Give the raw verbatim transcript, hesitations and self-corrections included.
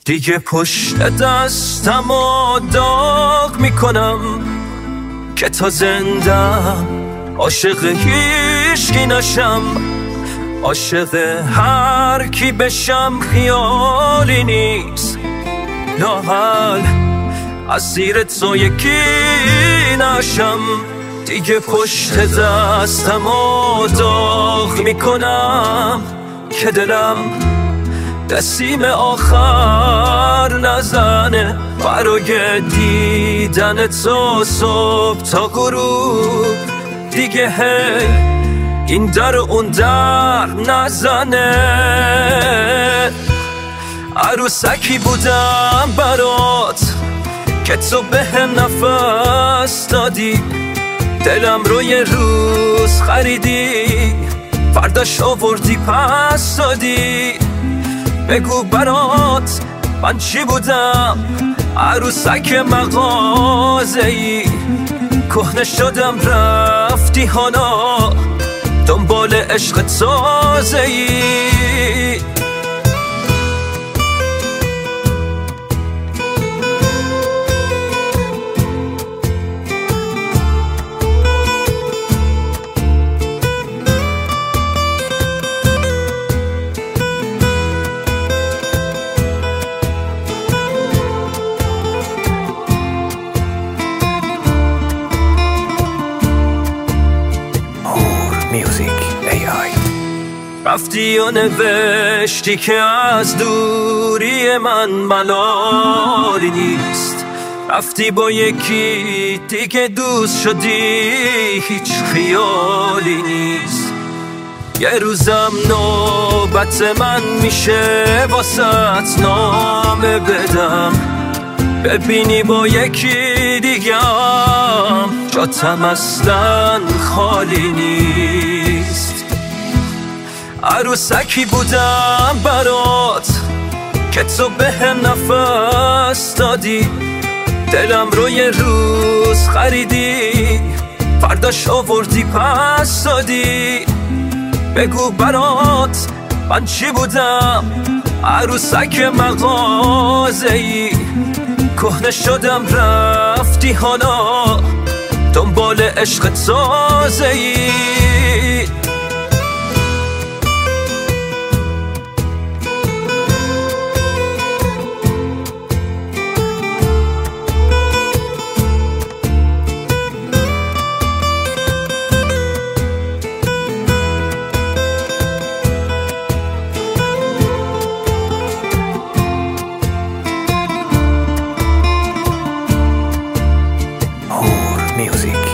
دیگه پشت دستم و داغ میکنم که تا زندم عاشق هیچکی نشم، عاشق هر کی بشم خیالی نیست، لااقل از زیر تو یکی نشم. دیگه پشت دستم و داغ میکنم که دلم نسیم آخر نزنه برای دیدن تو صبح تا غروب. دیگه هی این در و اون در نزنه. عروسکی بودم برات که تو به هم نفس دادی، دلم رو یه روز خریدی، فرداش آوردی پس دادی. بگو برات من چی بودم؟ عروسک مغازه‌ای، کهنه شدم رفتی حالا دنبال عشق تازه‌ای. رفتی و نوشتی که از دوری من ملالی نیست، رفتی با یکی دیگه دوست شدی هیچ خیالی نیست. یه روزم نوبت من میشه واسط نامه بدم، ببینی با یکی دیگم جاتم اصلا خالی نیست. عروسکی بودم برات که تو به هم نفس دادی، دلم رو یه روز خریدی، فرداش آوردی پس دادی. بگو برات من چی بودم؟ عروسک مغازه‌ای، کهنه شدم رفتی حالا دنبال عشق تازه‌ای. Music.